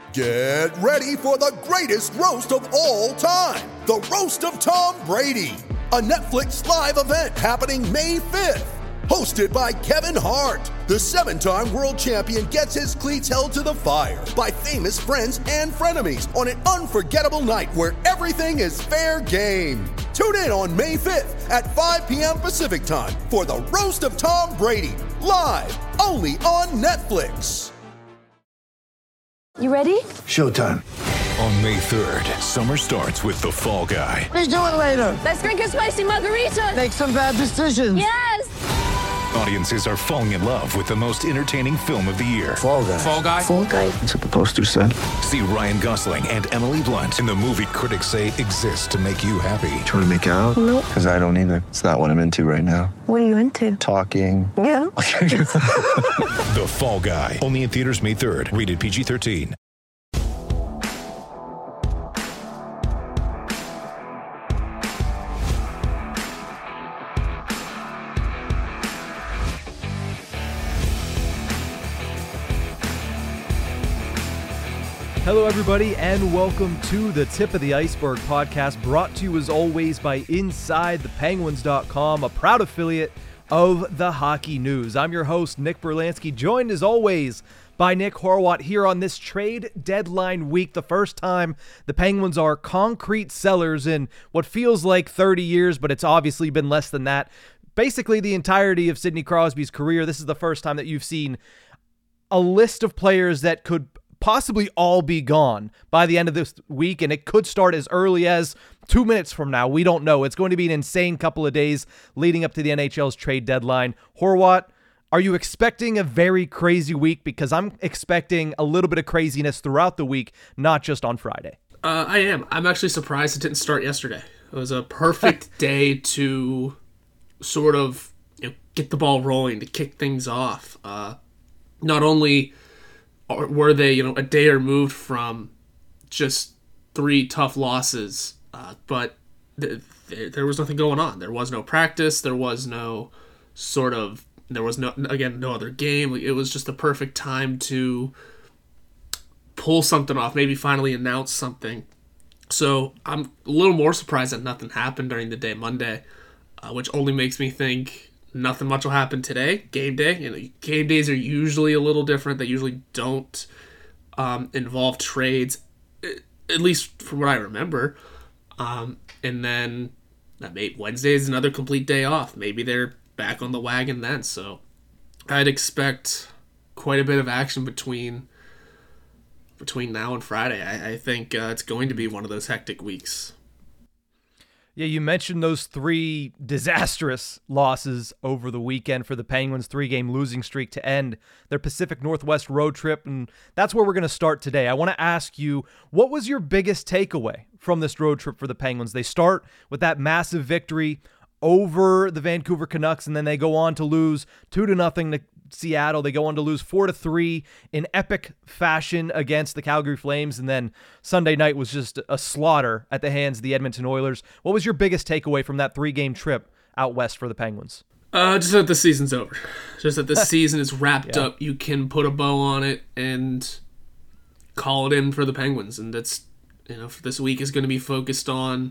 Get ready for the greatest roast of all time, the Roast of Tom Brady, a Netflix live event happening May 5th. Hosted by Kevin Hart, the 7-time world champion gets his cleats held to the fire by famous friends and frenemies on an unforgettable night where everything is fair game. Tune in on May 5th at 5 p.m. Pacific time for the Roast of Tom Brady, live only on Netflix. You ready? Showtime. On May 3rd, summer starts with The Fall Guy. Let's do it later. Let's drink a spicy margarita. Make some bad decisions. Yes! Audiences are falling in love with the most entertaining film of the year. Fall Guy. Fall Guy? Fall Guy. That's what the poster said. See Ryan Gosling and Emily Blunt in the movie critics say exists to make you happy. Trying to make it out? Nope. Because I don't either. It's not what I'm into right now. What are you into? Talking. Yeah. The Fall Guy. Only in theaters May 3rd. Rated PG-13. Hello, everybody, and welcome to the Tip of the Iceberg podcast, brought to you as always by InsideThePenguins.com, a proud affiliate of the Hockey News. I'm your host, Nick Berlansky, joined as always by Nick Horwat here on this trade deadline week, the first time the Penguins are concrete sellers in what feels like 30 years, but it's obviously been less than that. Basically, the entirety of Sidney Crosby's career, this is the first time that you've seen a list of players that could possibly all be gone by the end of this week, and it could start as early as 2 minutes from now. We don't know. It's going to be an insane couple of days leading up to the NHL's trade deadline. Horwat, are you expecting a very crazy week? Because I'm expecting a little bit of craziness throughout the week, not just on Friday. I am. I'm actually surprised it didn't start yesterday. It was a perfect day to sort of get the ball rolling, to kick things off. Not only were they, a day removed from just 3 tough losses, but there was nothing going on. There was no practice. There was no no other game. It was just the perfect time to pull something off, maybe finally announce something. So I'm a little more surprised that nothing happened during the day Monday, which only makes me think nothing much will happen today, game day. Game days are usually a little different. They usually don't involve trades, at least from what I remember. And then Wednesday is another complete day off. Maybe they're back on the wagon then. So I'd expect quite a bit of action between now and Friday. I think it's going to be one of those hectic weeks. Yeah, you mentioned those 3 disastrous losses over the weekend for the Penguins, 3-game losing streak to end their Pacific Northwest road trip, and that's where we're going to start today. I want to ask you, what was your biggest takeaway from this road trip for the Penguins? They start with that massive victory over the Vancouver Canucks, and then they go on to lose 2-0 to Seattle. They go on to lose 4-3 in epic fashion against the Calgary Flames, and then Sunday night was just a slaughter at the hands of the Edmonton Oilers. What was your biggest takeaway from that 3-game trip out west for the Penguins? Just that the season's over. Just that the season is wrapped up. You can put a bow on it and call it in for the Penguins, and that's for this week is going to be focused on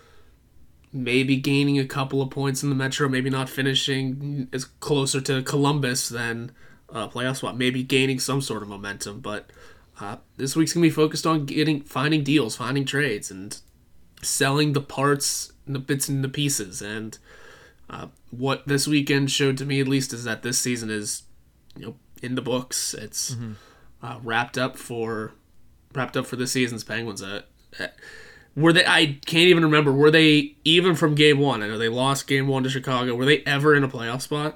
maybe gaining a couple of points in the Metro, maybe not finishing as closer to Columbus than a playoff spot, maybe gaining some sort of momentum. But this week's going to be focused on finding deals, finding trades, and selling the parts and the bits and the pieces. And what this weekend showed to me, at least, is that this season is in the books. It's wrapped up for the season's Penguins. Were they? I can't even remember. Were they even from game 1? I know they lost game 1 to Chicago. Were they ever in a playoff spot?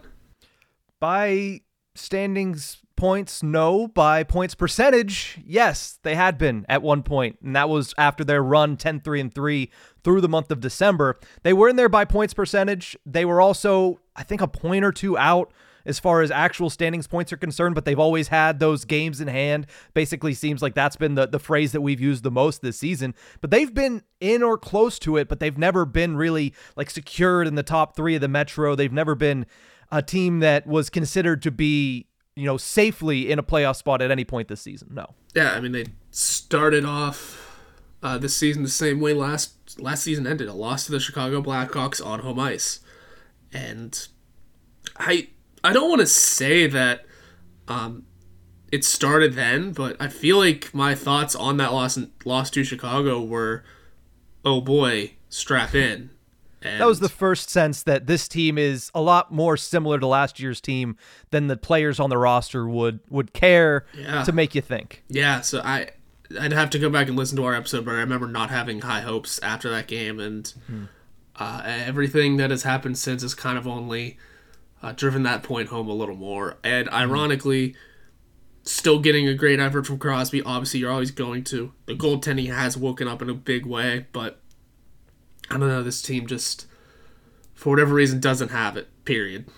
By standings points, no. By points percentage, yes, they had been at one point, and that was after their run 10-3-3 through the month of December. They were in there by points percentage. They were also, I think, a point or 2 out as far as actual standings points are concerned, but they've always had those games in hand. Basically seems like that's been the phrase that we've used the most this season. But they've been in or close to it, but they've never been really secured in the top 3 of the Metro. They've never been a team that was considered to be safely in a playoff spot at any point this season. No. Yeah, I mean, they started off this season the same way last season ended. A loss to the Chicago Blackhawks on home ice. And I don't want to say that it started then, but I feel like my thoughts on that loss to Chicago were, oh boy, strap in. And that was the first sense that this team is a lot more similar to last year's team than the players on the roster would care to make you think. Yeah, so I'd have to go back and listen to our episode, but I remember not having high hopes after that game, and everything that has happened since has kind of only driven that point home a little more. And ironically, still getting a great effort from Crosby. Obviously, you're always going to. The goaltending has woken up in a big way, but I don't know, this team just, for whatever reason, doesn't have it, period.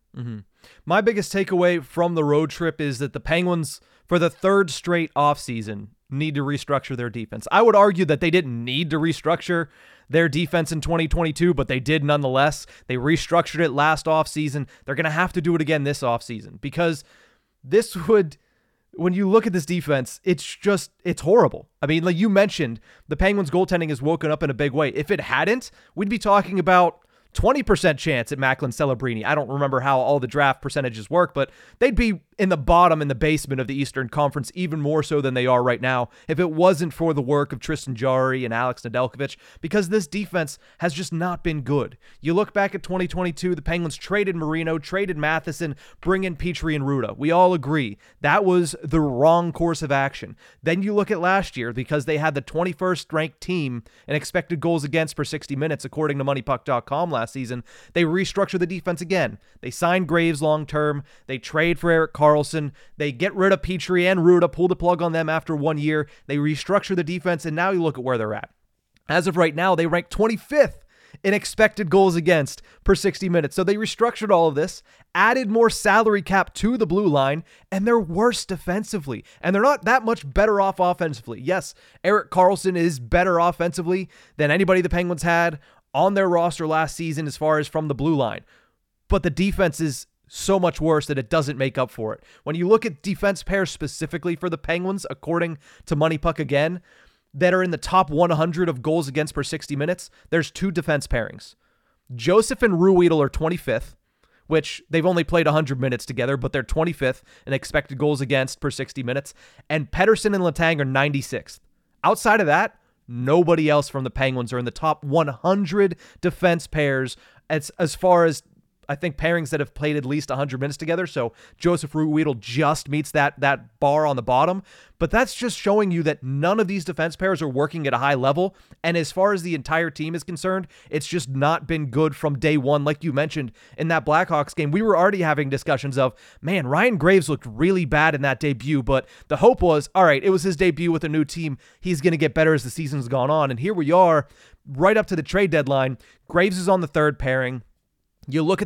My biggest takeaway from the road trip is that the Penguins, for the third straight offseason, need to restructure their defense. I would argue that they didn't need to restructure their defense in 2022, but they did nonetheless. They restructured it last offseason. They're going to have to do it again this offseason because this would... When you look at this defense, it's horrible. I mean, like you mentioned, the Penguins' goaltending has woken up in a big way. If it hadn't, we'd be talking about 20% chance at Macklin Celebrini. I don't remember how all the draft percentages work, but they'd be in the bottom, in the basement of the Eastern Conference, even more so than they are right now, if it wasn't for the work of Tristan Jarry and Alex Nedeljkovic, because this defense has just not been good. You look back at 2022, the Penguins traded Marino, traded Matheson, bring in Petrie and Ruda. We all agree that was the wrong course of action. Then you look at last year, because they had the 21st ranked team in expected goals against per 60 minutes, according to MoneyPuck.com last season, they restructured the defense again. They signed Graves long-term, they trade for Erik Karlsson, they get rid of Petrie and Ruda, pull the plug on them after 1 year, they restructure the defense, and now you look at where they're at. As of right now, they rank 25th in expected goals against per 60 minutes. So they restructured all of this, added more salary cap to the blue line, and they're worse defensively. And they're not that much better off offensively. Yes, Erik Karlsson is better offensively than anybody the Penguins had on their roster last season as far as from the blue line. But the defense is so much worse that it doesn't make up for it. When you look at defense pairs specifically for the Penguins, according to MoneyPuck again, that are in the top 100 of goals against per 60 minutes, there's two defense pairings. Joseph and Ruhwedel are 25th, which they've only played 100 minutes together, but they're 25th in expected goals against per 60 minutes. And Pettersson and Letang are 96th. Outside of that, nobody else from the Penguins are in the top 100 defense pairs as far as, I think, pairings that have played at least 100 minutes together. So Joseph Ruhwedel just meets that bar on the bottom. But that's just showing you that none of these defense pairs are working at a high level. And as far as the entire team is concerned, it's just not been good from day one. Like you mentioned in that Blackhawks game, we were already having discussions of, man, Ryan Graves looked really bad in that debut. But the hope was, all right, it was his debut with a new team. He's going to get better as the season's gone on. And here we are, right up to the trade deadline. Graves is on the third pairing. You look at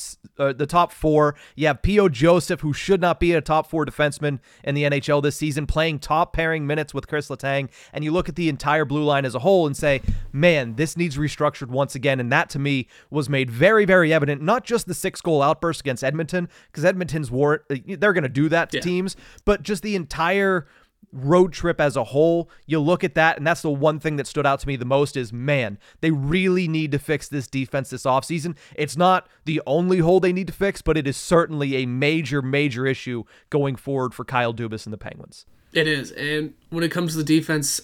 the top four. You have P.O. Joseph, who should not be a top four defenseman in the NHL this season, playing top pairing minutes with Chris Letang. And you look at the entire blue line as a whole and say, man, this needs restructured once again. And that, to me, was made very, very evident. Not just the 6-goal outburst against Edmonton, because Edmonton's they're going to do that to teams, but just the entire road trip as a whole. You look at that, and that's the one thing that stood out to me the most is, man, they really need to fix this defense this offseason. It's not the only hole they need to fix, but it is certainly a major, major issue going forward for Kyle Dubas and the Penguins. It is, and when it comes to the defense,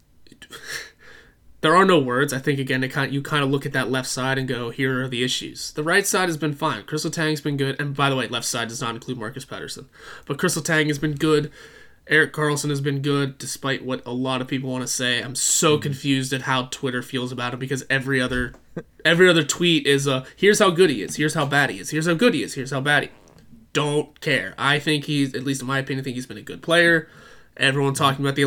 there are no words. I think, again, you kind of look at that left side and go, here are the issues. The right side has been fine. Chris Letang's been good, and by the way, left side does not include Marcus Pettersson, but Chris Letang has been good. Erik Karlsson has been good, despite what a lot of people want to say. I'm so confused at how Twitter feels about him, because every other tweet is here's how good he is, here's how bad he is, here's how good he is, here's how bad he is. Don't care. I think he's, at least in my opinion, I think he's been a good player. Everyone talking about the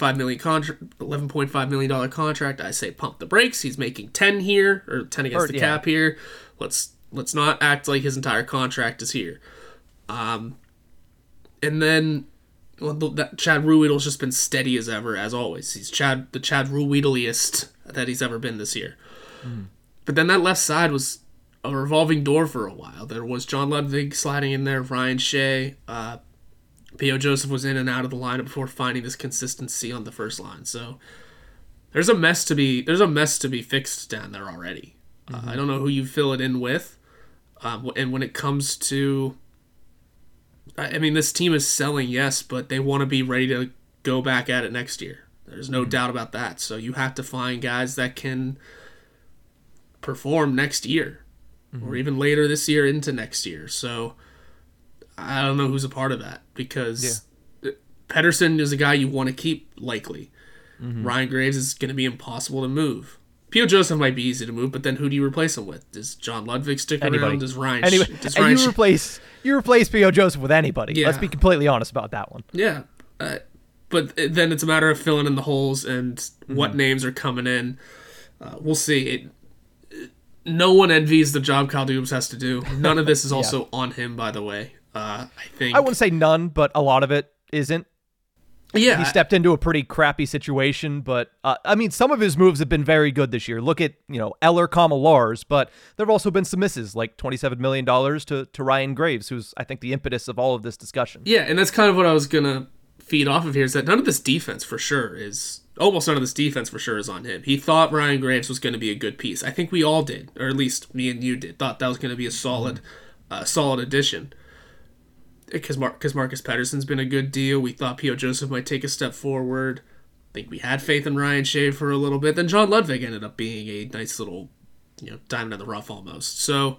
$11.5 million contract. I say pump the brakes. He's making 10 here, or 10 against the cap here. Let's not act like his entire contract is here. And then, well, that Chad Ruhwedel's just been steady as ever, as always. He's the Chad Ruhwedeliest that he's ever been this year. But then that left side was a revolving door for a while. There was John Ludwig sliding in there, Ryan Shea, P.O. Joseph was in and out of the lineup before finding this consistency on the first line. So there's a mess to be fixed down there already. I don't know who you fill it in with. And when it comes to, I mean, this team is selling, yes, but they want to be ready to go back at it next year. There's no doubt about that. So you have to find guys that can perform next year or even later this year into next year. So I don't know who's a part of that because Pettersson is a guy you want to keep likely. Ryan Graves is going to be impossible to move. P.O. Joseph might be easy to move, but then who do you replace him with? Does John Ludwig stick around? Does Ryan? You replace P.O. Joseph with anybody. Yeah. Let's be completely honest about that one. Yeah, but then it's a matter of filling in the holes and what names are coming in. We'll see. No one envies the job Kyle Dubas has to do. None of this is also on him, by the way. I wouldn't say none, but a lot of it isn't. Yeah, he stepped into a pretty crappy situation, but I mean, some of his moves have been very good this year. Look at Eller, Lars, but there have also been some misses, like $27 million to Ryan Graves, who's I think the impetus of all of this discussion. Yeah, and that's kind of what I was gonna feed off of here. Is that almost none of this defense for sure is on him. He thought Ryan Graves was going to be a good piece. I think we all did, or at least me and you did. Thought that was going to be a solid addition. Because Marcus Pettersson's been a good deal. We thought P.O. Joseph might take a step forward. I think we had faith in Ryan Shea for a little bit. Then John Ludwig ended up being a nice little, diamond in the rough almost. So,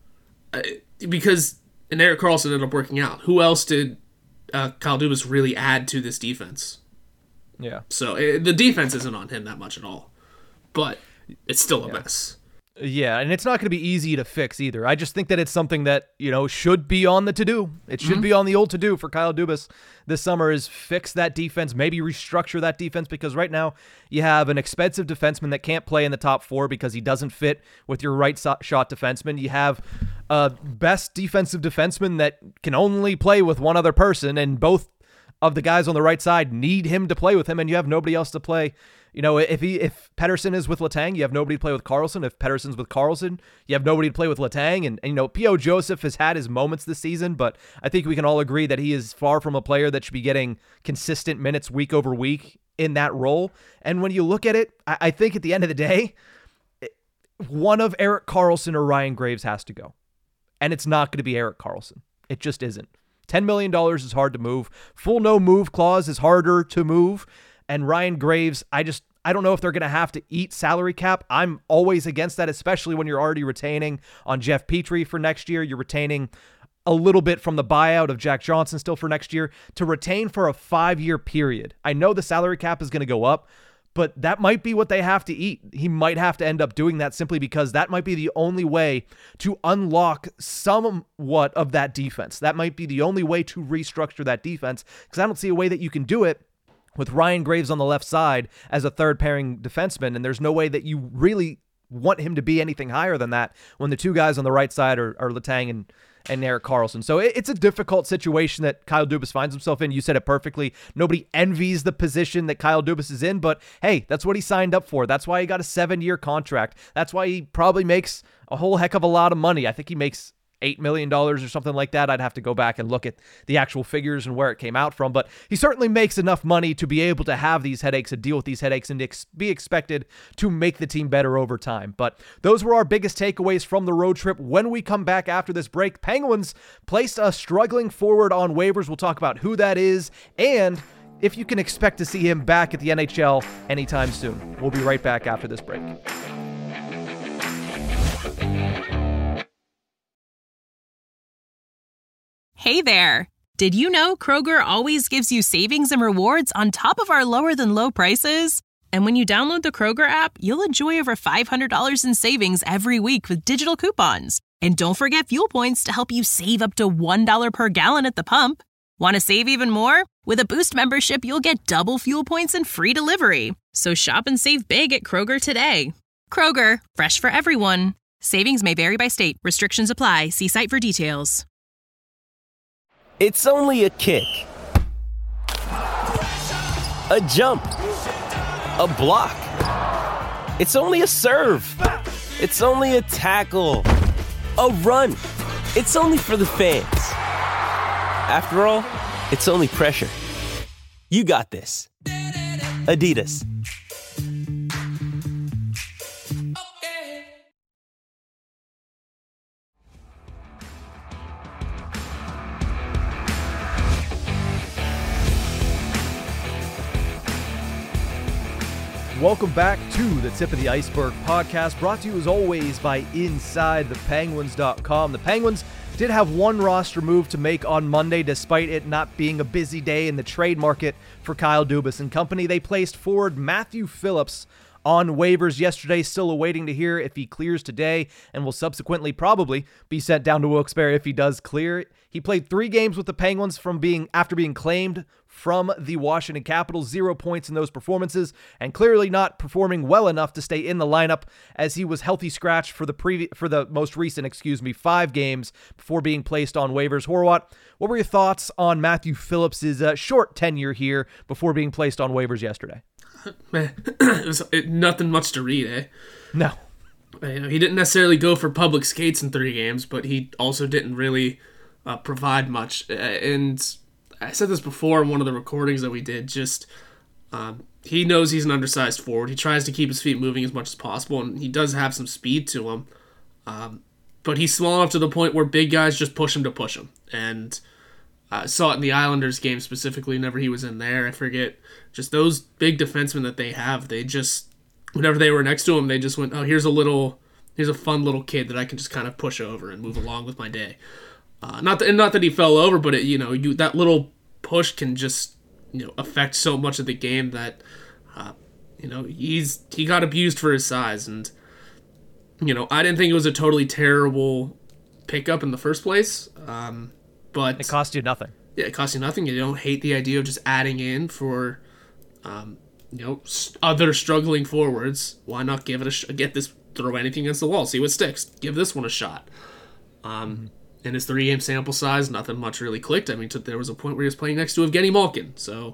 because Erik Karlsson ended up working out. Who else did Kyle Dubas really add to this defense? Yeah. So the defense isn't on him that much at all, but it's still a mess. Yeah, and it's not going to be easy to fix either. I just think that it's something that, should be on the to-do. It should be on the old to-do for Kyle Dubas this summer is fix that defense, maybe restructure that defense, because right now you have an expensive defenseman that can't play in the top four because he doesn't fit with your right shot defenseman. You have a best defensive defenseman that can only play with one other person, and both of the guys on the right side need him to play with him, and you have nobody else to play. If Pettersson is with Letang, you have nobody to play with Karlsson. If Pettersson's with Karlsson, you have nobody to play with Letang. And P.O. Joseph has had his moments this season, but I think we can all agree that he is far from a player that should be getting consistent minutes week over week in that role. And when you look at it, I think at the end of the day, one of Erik Karlsson or Ryan Graves has to go. And it's not going to be Erik Karlsson. It just isn't. $10 million is hard to move. Full no move clause is harder to move. And Ryan Graves, I don't know if they're going to have to eat salary cap. I'm always against that, especially when you're already retaining on Jeff Petrie for next year. You're retaining a little bit from the buyout of Jack Johnson still for next year. To retain for a 5-year period. I know the salary cap is going to go up, but that might be what they have to eat. He might have to end up doing that simply because that might be the only way to unlock somewhat of that defense. That might be the only way to restructure that defense, because I don't see a way that you can do it with Ryan Graves on the left side as a third pairing defenseman, and there's no way that you really want him to be anything higher than that when the two guys on the right side are Letang and Erik Karlsson. So it's a difficult situation that Kyle Dubas finds himself in. You said it perfectly. Nobody envies the position that Kyle Dubas is in, but hey, that's what he signed up for. That's why he got a 7-year contract. That's why he probably makes a whole heck of a lot of money. I think he makes $8 million or something like that. I'd have to go back and look at the actual figures and where it came out from, but he certainly makes enough money to be able to have these headaches and deal with these headaches and be expected to make the team better over time. But those were our biggest takeaways from the road trip. When we come back after this break, Penguins placed a struggling forward on waivers. We'll talk about who that is and if you can expect to see him back at the NHL anytime soon. We'll be right back after this break. Hey there! Did you know Kroger always gives you savings and rewards on top of our lower-than-low prices? And when you download the Kroger app, you'll enjoy over $500 in savings every week with digital coupons. And don't forget fuel points to help you save up to $1 per gallon at the pump. Want to save even more? With a Boost membership, you'll get double fuel points and free delivery. So shop and save big at Kroger today. Kroger, fresh for everyone. Savings may vary by state. Restrictions apply. See site for details. It's only a kick, a jump, a block. It's only a serve. It's only a tackle, a run. It's only for the fans. After all, it's only pressure. You got this. Adidas. Welcome back to the Tip of the Iceberg podcast, brought to you as always by InsideThePenguins.com. The Penguins did have one roster move to make on Monday, despite it not being a busy day in the trade market for Kyle Dubas and company. They placed forward Matthew Phillips on waivers yesterday, still awaiting to hear if he clears today, and will subsequently probably be sent down to Wilkes-Barre if he does clear. He played 3 games with the Penguins after being claimed from the Washington Capitals, 0 points in those performances, and clearly not performing well enough to stay in the lineup, as he was healthy scratched for the most recent 5 games before being placed on waivers. Horwat, what were your thoughts on Matthew Phillips' short tenure here before being placed on waivers yesterday? Man, nothing much to read, eh? No. He didn't necessarily go for public skates in 3 games, but he also didn't really provide much. And I said this before in one of the recordings that we did, he knows he's an undersized forward. He tries to keep his feet moving as much as possible, and he does have some speed to him. But he's small enough to the point where big guys just push him to push him. And I saw it in the Islanders game specifically whenever he was in there. I forget, just those big defensemen that they have, they just, whenever they were next to him, they just went, oh, here's a fun little kid that I can just kind of push over and move along with my day. Not that he fell over, but that little push can just affect so much of the game that he got abused for his size. And I didn't think it was a totally terrible pickup in the first place. But it cost you nothing. Yeah, it cost you nothing. You don't hate the idea of just adding in for other struggling forwards. Why not give it throw anything against the wall, see what sticks. Give this one a shot. In his 3-game sample size, nothing much really clicked. I mean, there was a point where he was playing next to Evgeny Malkin, so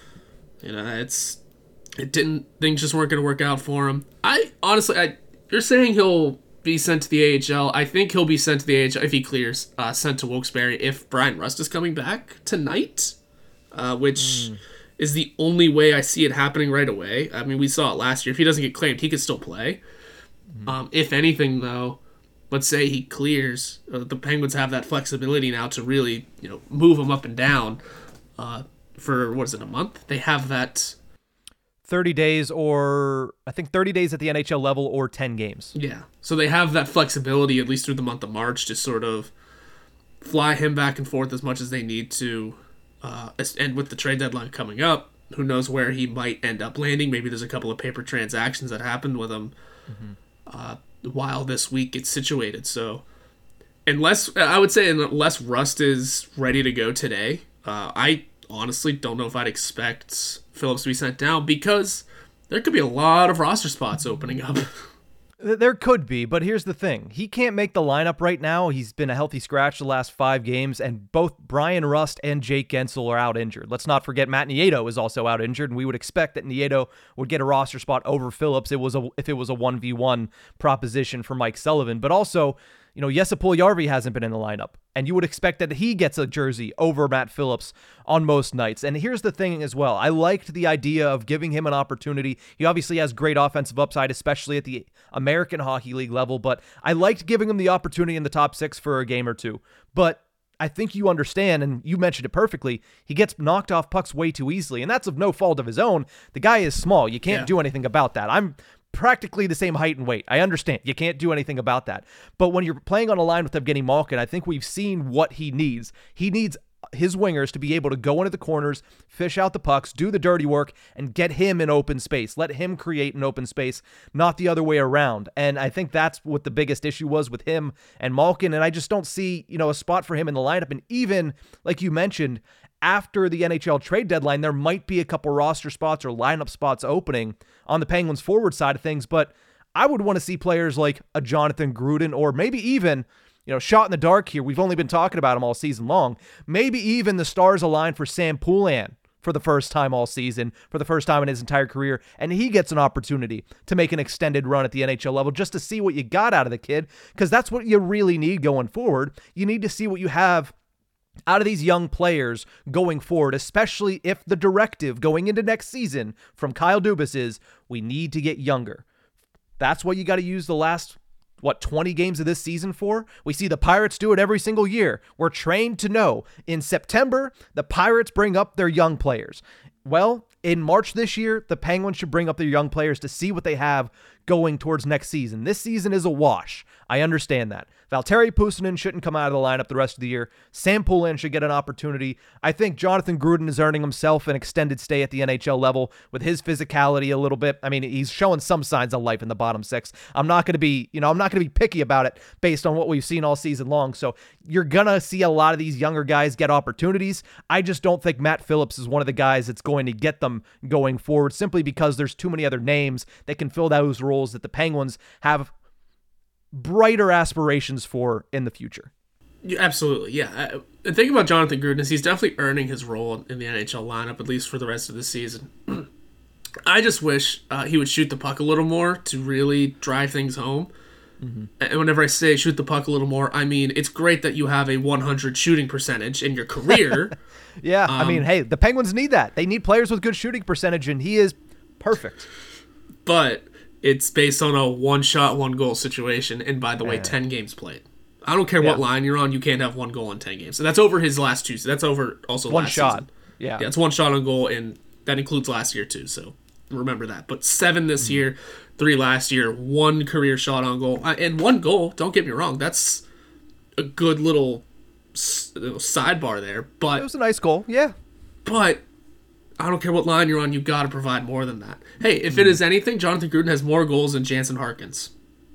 things just weren't going to work out for him. You're saying he'll be sent to the AHL. I think he'll be sent to the AHL if he clears, sent to Wilkes-Barre if Brian Rust is coming back tonight, which is the only way I see it happening right away. I mean, we saw it last year. If he doesn't get claimed, he could still play. If anything, though, let's say he clears, the Penguins have that flexibility now to really, move him up and down for, a month? They have that 30 days or I think 30 days at the NHL level or 10 games. Yeah. So they have that flexibility at least through the month of March to sort of fly him back and forth as much as they need to. And with the trade deadline coming up, who knows where he might end up landing. Maybe there's a couple of paper transactions that happened with him while this week gets situated. So unless Rust is ready to go today, I honestly don't know if I'd expect Phillips to be sent down, because there could be a lot of roster spots opening up. There could be, but here's the thing. He can't make the lineup right now. He's been a healthy scratch the last 5 games, and both Brian Rust and Jake Gensel are out injured. Let's not forget Matt Nieto is also out injured, and we would expect that Nieto would get a roster spot over Phillips if it was a 1v1 proposition for Mike Sullivan. But also, Jesse Puljujärvi hasn't been in the lineup, and you would expect that he gets a jersey over Matt Phillips on most nights. And here's the thing as well. I liked the idea of giving him an opportunity. He obviously has great offensive upside, especially at the American Hockey League level, but I liked giving him the opportunity in the top 6 for a game or two. But I think you understand, and you mentioned it perfectly, he gets knocked off pucks way too easily, and that's of no fault of his own. The guy is small. You can't do anything about that. I'm practically the same height and weight. I understand. You can't do anything about that. But when you're playing on a line with Evgeny Malkin, I think we've seen what he needs. He needs his wingers to be able to go into the corners, fish out the pucks, do the dirty work, and get him in open space. Let him create an open space, not the other way around. And I think that's what the biggest issue was with him and Malkin. And I just don't see, a spot for him in the lineup. And even, like you mentioned, after the NHL trade deadline, there might be a couple roster spots or lineup spots opening on the Penguins forward side of things, but I would want to see players like a Jonathan Gruden, or maybe even, shot in the dark here. We've only been talking about him all season long. Maybe even the stars align for Sam Poulin for the first time all season, for the first time in his entire career, and he gets an opportunity to make an extended run at the NHL level just to see what you got out of the kid, because that's what you really need going forward. You need to see what you have out of these young players going forward, especially if the directive going into next season from Kyle Dubas is, we need to get younger. That's what you got to use the last 20 games of this season for? We see the Pirates do it every single year. We're trained to know in September, the Pirates bring up their young players. Well, in March this year, the Penguins should bring up their young players to see what they have going towards next season. This season is a wash. I understand that. Valtteri Puustinen shouldn't come out of the lineup the rest of the year. Sam Poulin should get an opportunity. I think Jonathan Gruden is earning himself an extended stay at the NHL level with his physicality a little bit. I mean, he's showing some signs of life in the bottom six. I'm not going to be picky about it based on what we've seen all season long. So you're going to see a lot of these younger guys get opportunities. I just don't think Matt Phillips is one of the guys that's going to get them going forward, simply because there's too many other names that can fill those roles that the Penguins have brighter aspirations for in the future. Yeah, absolutely, yeah. The thing about Jonathan Gruden is he's definitely earning his role in the NHL lineup, at least for the rest of the season. I just wish he would shoot the puck a little more to really drive things home. Mm-hmm. And whenever I say shoot the puck a little more, I mean it's great that you have a 100 shooting percentage in your career. Yeah, I mean, hey, the Penguins need that. They need players with good shooting percentage, and he is perfect. But it's based on a one-shot, one-goal situation, and by the way, 10 games played. I don't care what line you're on, you can't have one goal in 10 games. So that's over his last two. So that's over also one last shot. Season. Yeah, it's one shot on goal, and that includes last year too, so remember that. But 7 this year, 3 last year, 1 career shot on goal, and 1 goal, don't get me wrong, that's a good little sidebar there. But it was a nice goal, yeah. But I don't care what line you're on, you got to provide more than that. Hey, if it is anything, Jonathan Gruden has more goals than Jansen Harkins.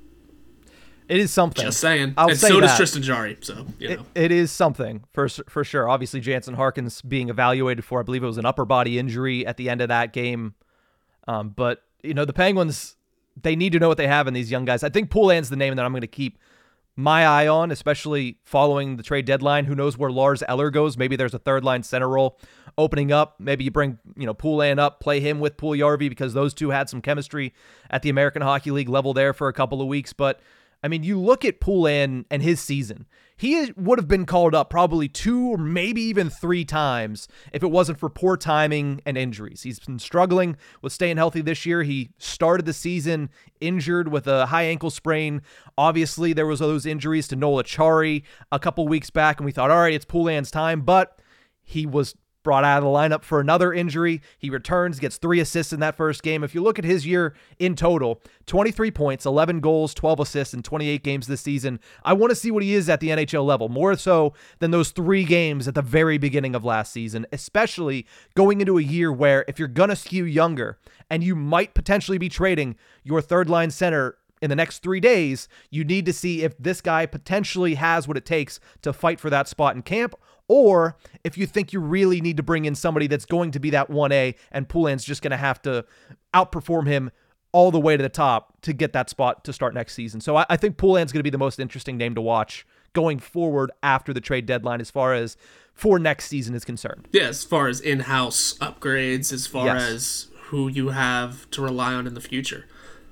It is something. Just saying. And so does Tristan Jarry. So it is something for sure. Obviously, Jansen Harkins being evaluated for, I believe it was an upper body injury at the end of that game. But the Penguins, they need to know what they have in these young guys. I think Poulin's the name that I'm going to keep my eye on, especially following the trade deadline. Who knows where Lars Eller goes? Maybe there's a third line center role opening up. Maybe you bring Poulin up, play him with Puljujarvi, because those two had some chemistry at the American Hockey League level there for a couple of weeks. But I mean, you look at Poulin and his season. He would have been called up probably 2 or maybe even 3 times if it wasn't for poor timing and injuries. He's been struggling with staying healthy this year. He started the season injured with a high ankle sprain. Obviously, there was those injuries to Noel Acciari a couple weeks back, and we thought, all right, it's Poulin's time, but he was brought out of the lineup for another injury. He returns, gets 3 assists in that first game. If you look at his year in total, 23 points, 11 goals, 12 assists in 28 games this season. I want to see what he is at the NHL level, more so than those 3 games at the very beginning of last season, especially going into a year where if you're going to skew younger and you might potentially be trading your third line center in the next 3 days, you need to see if this guy potentially has what it takes to fight for that spot in camp, or if you think you really need to bring in somebody that's going to be that 1A and Poulin's just going to have to outperform him all the way to the top to get that spot to start next season. So I think Poulin's going to be the most interesting name to watch going forward after the trade deadline as far as for next season is concerned. Yeah, as far as in-house upgrades, as far as who you have to rely on in the future.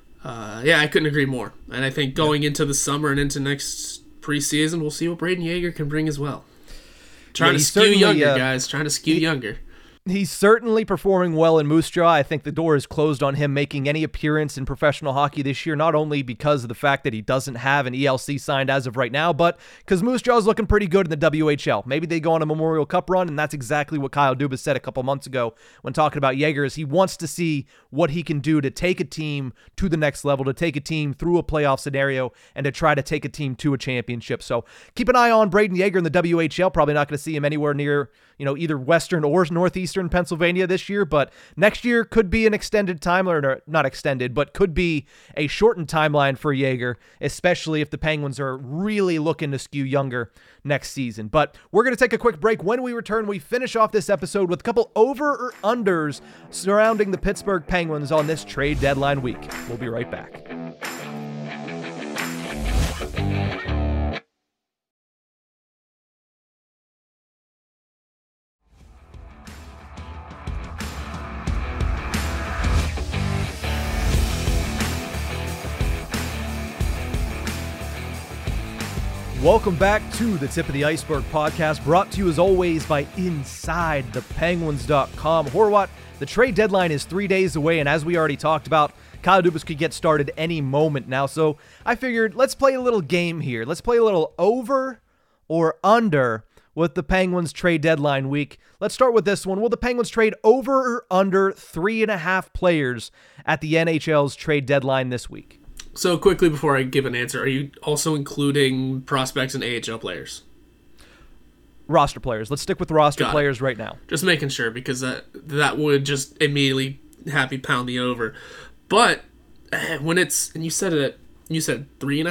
I couldn't agree more. And I think going into the summer and into next preseason, we'll see what Brayden Yager can bring as well. Trying to skew younger, guys. Trying to skew younger. He's certainly performing well in Moose Jaw. I think the door is closed on him making any appearance in professional hockey this year, not only because of the fact that he doesn't have an ELC signed as of right now, but because Moose Jaw is looking pretty good in the WHL. Maybe they go on a Memorial Cup run, and that's exactly what Kyle Dubas said a couple months ago when talking about Yager, is he wants to see what he can do to take a team to the next level, to take a team through a playoff scenario, and to try to take a team to a championship. So keep an eye on Brayden Yager in the WHL. Probably not going to see him anywhere near, either Western or Northeastern Pennsylvania this year, but next year could be an extended timeline, or not extended, but could be a shortened timeline for Yager, especially if the Penguins are really looking to skew younger next season. But we're going to take a quick break. When we return, we finish off this episode with a couple over or unders surrounding the Pittsburgh Penguins on this trade deadline week. We'll be right back. Welcome back to the Tip of the Iceberg podcast, brought to you as always by InsideThePenguins.com. Horwat, the trade deadline is 3 days away, and as we already talked about, Kyle Dubas could get started any moment now. So I figured, let's play a little game here. Let's play a little over or under with the Penguins trade deadline week. Let's start with this one. Will the Penguins trade over or under 3.5 players at the NHL's trade deadline this week? So quickly before I give an answer, are you also including prospects and AHL players? Roster players. Let's stick with roster players right now. Just making sure, because that would just immediately have me pound the over. But when it's, and you said 3.5?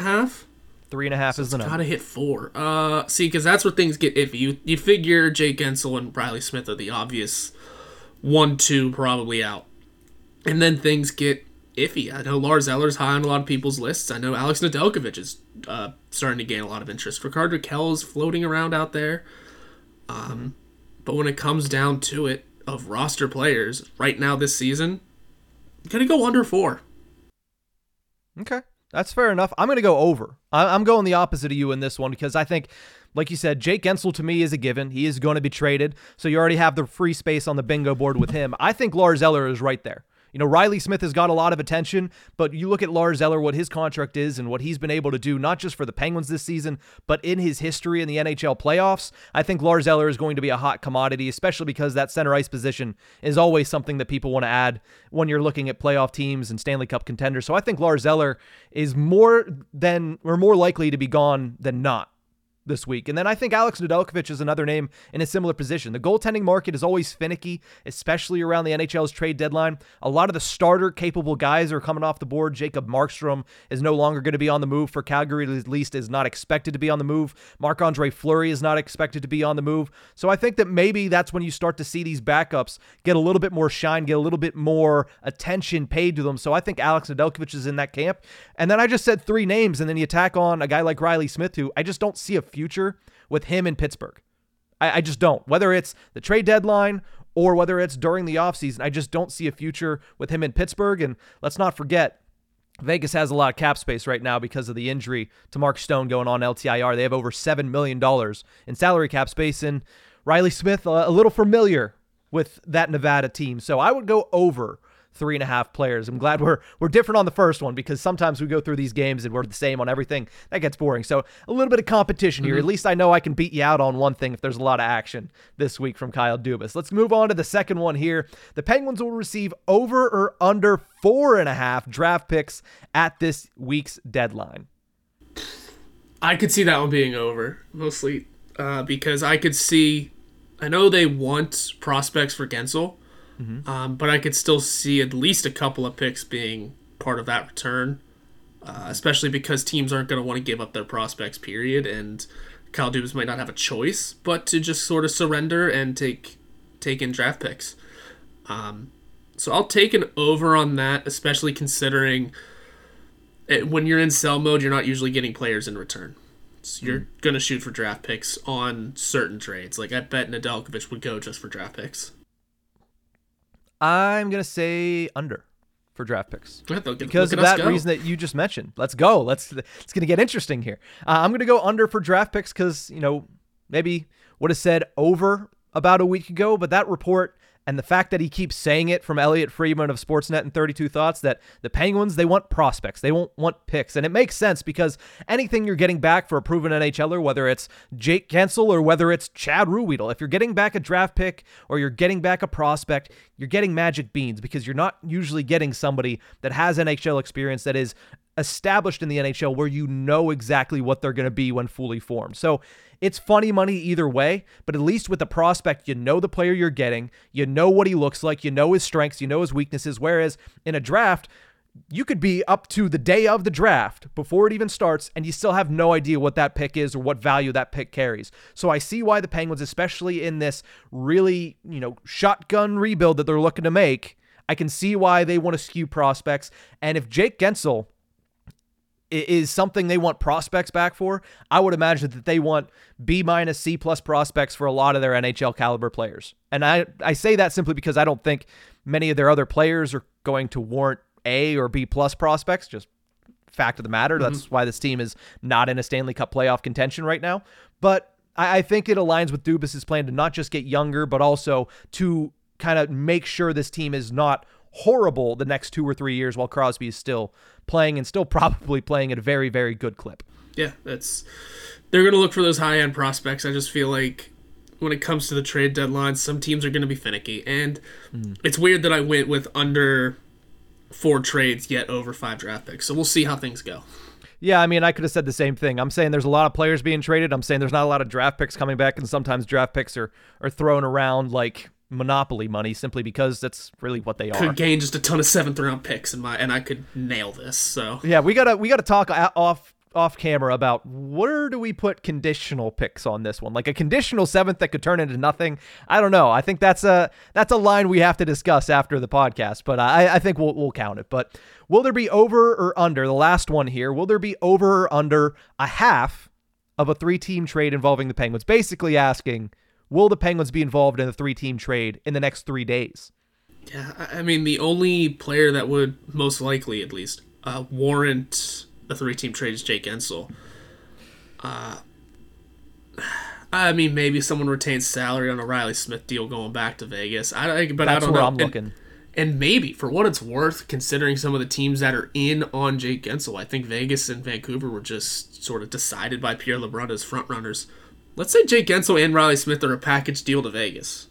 3.5 is the number. Gotta hit 4. See, because that's where things get iffy. You figure Jake Guentzel and Riley Smith are the obvious 1-2 probably out. And then things get iffy. I know Lars Eller's high on a lot of people's lists. I know Alex Nedeljkovic is starting to gain a lot of interest. Rickard Rakell is floating around out there. But when it comes down to it, of roster players right now this season, I'm going to go under 4. Okay, that's fair enough. I'm going to go over. I'm going the opposite of you in this one because I think, like you said, Jake Guentzel to me is a given. He is going to be traded, so you already have the free space on the bingo board with him. I think Lars Eller is right there. You know, Riley Smith has got a lot of attention, but you look at Lars Eller, what his contract is and what he's been able to do, not just for the Penguins this season, but in his history in the NHL playoffs. I think Lars Eller is going to be a hot commodity, especially because that center ice position is always something that people want to add when you're looking at playoff teams and Stanley Cup contenders. So I think Lars Eller is more likely to be gone than not this week. And then I think Alex Nedeljkovic is another name in a similar position. The goaltending market is always finicky, especially around the NHL's trade deadline. A lot of the starter-capable guys are coming off the board. Jacob Markstrom is no longer going to be on the move for Calgary, at least is not expected to be on the move. Marc-Andre Fleury is not expected to be on the move. So I think that maybe that's when you start to see these backups get a little bit more shine, get a little bit more attention paid to them. So I think Alex Nedeljkovic is in that camp. And then I just said 3 names, and then you tack on a guy like Riley Smith, who I just don't see a future with him in Pittsburgh. I just don't. Whether it's the trade deadline or whether it's during the offseason, I just don't see a future with him in Pittsburgh. And let's not forget, Vegas has a lot of cap space right now because of the injury to Mark Stone going on LTIR. They have over $7 million in salary cap space, and Riley Smith a little familiar with that Nevada team. So I would go over 3.5 players. I'm glad we're different on the first one because sometimes we go through these games and we're the same on everything. That gets boring. So a little bit of competition here. At least I know I can beat you out on one thing if there's a lot of action this week from Kyle Dubas. Let's move on to the second one here. The Penguins will receive over or under 4.5 draft picks at this week's deadline. I could see that one being over, mostly because I know they want prospects for Guentzel. But I could still see at least a couple of picks being part of that return, especially because teams aren't going to want to give up their prospects, period, and Kyle Dubas might not have a choice but to just sort of surrender and take in draft picks. So I'll take an over on that, especially considering when you're in sell mode, you're not usually getting players in return. So you're going to shoot for draft picks on certain trades. Like I bet Nedeljkovic would go just for draft picks. I'm going to say under for draft picks. Because of that reason that you just mentioned. Let's go. It's going to get interesting here. I'm going to go under for draft picks because, maybe would have said over about a week ago, but that report and the fact that he keeps saying it from Elliot Friedman of Sportsnet and 32 Thoughts that the Penguins, they want prospects. They won't want picks. And it makes sense because anything you're getting back for a proven NHLer, whether it's Jake Guentzel or whether it's Chad Ruhwedel, if you're getting back a draft pick or you're getting back a prospect, you're getting magic beans because you're not usually getting somebody that has NHL experience that is established in the NHL where you know exactly what they're going to be when fully formed. So it's funny money either way, but at least with the prospect, you know the player you're getting, you know what he looks like, you know his strengths, you know his weaknesses, whereas in a draft, you could be up to the day of the draft before it even starts, and you still have no idea what that pick is or what value that pick carries. So I see why the Penguins, especially in this really, shotgun rebuild that they're looking to make, I can see why they want to skew prospects. And if Jake Guentzel is something they want prospects back for, I would imagine that they want B-, C+ prospects for a lot of their NHL caliber players. And I say that simply because I don't think many of their other players are going to warrant A or B+ prospects, just fact of the matter. That's why this team is not in a Stanley Cup playoff contention right now. But I think it aligns with Dubas's plan to not just get younger, but also to kind of make sure this team is not horrible the next 2 or 3 years while Crosby is still playing and still probably playing at a very, very good clip. Yeah, they're going to look for those high-end prospects. I just feel like when it comes to the trade deadline, some teams are going to be finicky. And it's weird that I went with under 4 trades yet over 5 draft picks. So we'll see how things go. Yeah, I mean, I could have said the same thing. I'm saying there's a lot of players being traded. I'm saying there's not a lot of draft picks coming back, and sometimes draft picks are thrown around like Monopoly money simply because that's really what they are. Could gain just a ton of 7th-round picks, and I could nail this. So yeah, we gotta talk off camera about where do we put conditional picks on this one, like a conditional 7th that could turn into nothing. I don't know. I think that's a line we have to discuss after the podcast, but I think we'll count it. But will there be over or under, the last one here, will there be over or under a half of a 3-team trade involving the Penguins? Basically asking, will the Penguins be involved in a 3-team trade in the next 3 days? Yeah, I mean, the only player that would most likely, at least, warrant a 3-team trade is Jake Guentzel. I mean, maybe someone retains salary on a Riley Smith deal going back to Vegas. That's I don't know. Where I'm looking. And maybe, for what it's worth, considering some of the teams that are in on Jake Guentzel, I think Vegas and Vancouver were just sort of decided by Pierre LeBrun as frontrunners. Let's say Jake Guentzel and Riley Smith are a package deal to Vegas.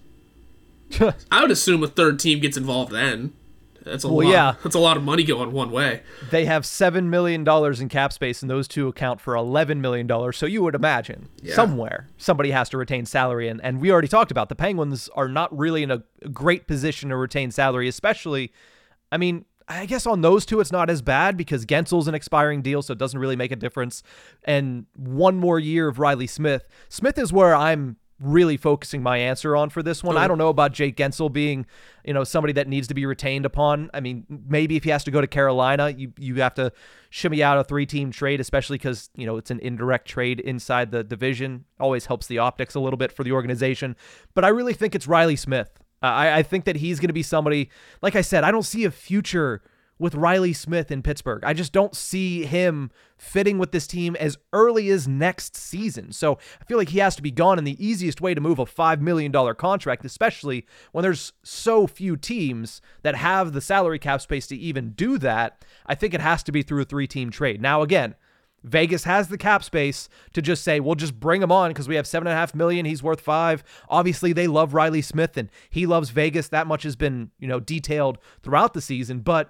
I would assume a third team gets involved then. That's a lot. Yeah. That's a lot of money going one way. They have $7 million in cap space, and those two account for $11 million. So you would imagine somewhere somebody has to retain salary. And we already talked about the Penguins are not really in a great position to retain salary, especially, I mean, I guess on those two it's not as bad because Guentzel's an expiring deal, so it doesn't really make a difference. And one more year of Riley Smith. Smith is where I'm really focusing my answer on for this one. I don't know about Jake Guentzel being, somebody that needs to be retained upon. I mean, maybe if he has to go to Carolina, you have to shimmy out a 3-team trade, especially because, it's an indirect trade inside the division. Always helps the optics a little bit for the organization. But I really think it's Riley Smith. I think that he's going to be somebody, like I said, I don't see a future with Riley Smith in Pittsburgh. I just don't see him fitting with this team as early as next season. So I feel like he has to be gone, and the easiest way to move a $5 million contract, especially when there's so few teams that have the salary cap space to even do that, I think it has to be through a 3-team trade. Now, again, Vegas has the cap space to just say, we'll just bring him on because we have $7.5 million. He's worth $5 million. Obviously, they love Riley Smith, and he loves Vegas. That much has been, detailed throughout the season, but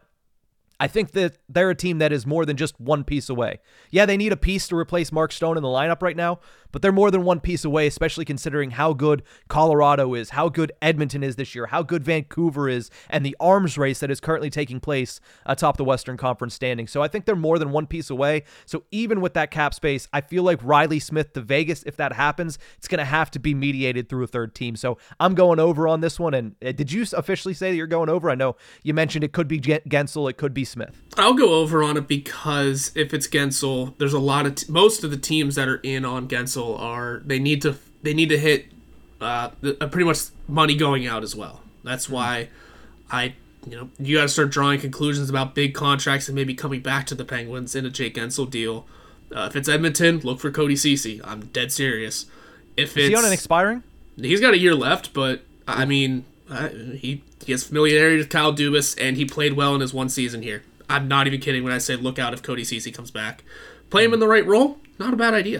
I think that they're a team that is more than just one piece away. Yeah, they need a piece to replace Mark Stone in the lineup right now, but they're more than one piece away, especially considering how good Colorado is, how good Edmonton is this year, how good Vancouver is, and the arms race that is currently taking place atop the Western Conference standings. So I think they're more than one piece away. So even with that cap space, I feel like Riley Smith to Vegas, if that happens, it's going to have to be mediated through a third team. So I'm going over on this one. And did you officially say that you're going over? I know you mentioned it could be Guentzel, it could be Smith. I'll go over on it because if it's Guentzel, there's a lot of most of the teams that are in on Guentzel they need to hit pretty much money going out as well. That's why you got to start drawing conclusions about big contracts and maybe coming back to the Penguins in a Jake Guentzel deal. If it's Edmonton, look for Cody Ceci. I'm dead serious. Is he on an expiring? He's got a year left, but I mean he has familiarity with Kyle Dubas and he played well in his one season here. I'm not even kidding when I say look out if Cody Ceci comes back. Play him in the right role, not a bad idea.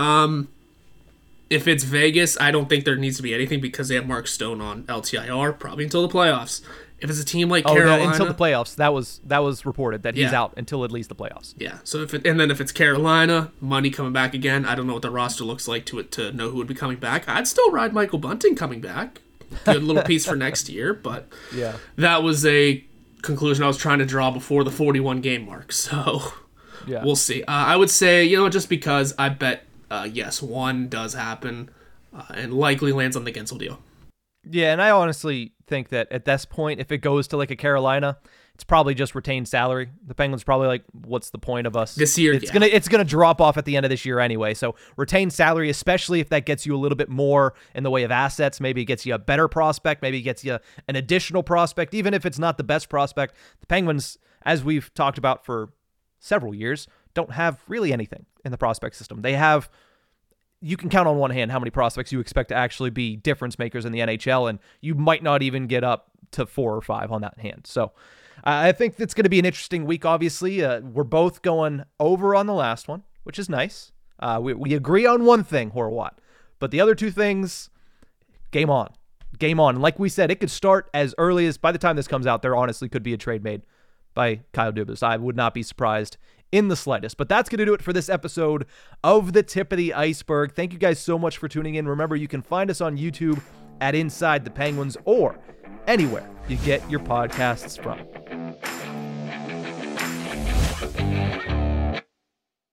If it's Vegas, I don't think there needs to be anything because they have Mark Stone on LTIR, probably until the playoffs. If it's a team like Carolina... until the playoffs. That was reported, that he's out until at least the playoffs. Yeah, so if it's Carolina, money coming back again, I don't know what the roster looks like to know who would be coming back. I'd still ride Michael Bunting coming back. Good little piece for next year, but that was a conclusion I was trying to draw before the 41-game mark, so... Yeah. We'll see. I would say, just because I bet, yes, one does happen and likely lands on the Guentzel deal. Yeah, and I honestly think that at this point, if it goes to like a Carolina, it's probably just retained salary. The Penguins probably like, what's the point of us? This year, it's gonna drop off at the end of this year anyway. So retained salary, especially if that gets you a little bit more in the way of assets. Maybe it gets you a better prospect. Maybe it gets you an additional prospect. Even if it's not the best prospect, the Penguins, as we've talked about for several years, don't have really anything in the prospect system. You can count on one hand how many prospects you expect to actually be difference makers in the NHL, and you might not even get up to 4 or 5 on that hand. So I think it's going to be an interesting week, obviously. We're both going over on the last one, which is nice. We agree on one thing, Horwat. But the other two things, game on. Game on. And like we said, it could start as early as, by the time this comes out, there honestly could be a trade made by Kyle Dubas. I would not be surprised in the slightest. But that's going to do it for this episode of The Tip of the Iceberg. Thank you guys so much for tuning in. Remember, you can find us on YouTube at Inside the Penguins or anywhere you get your podcasts from.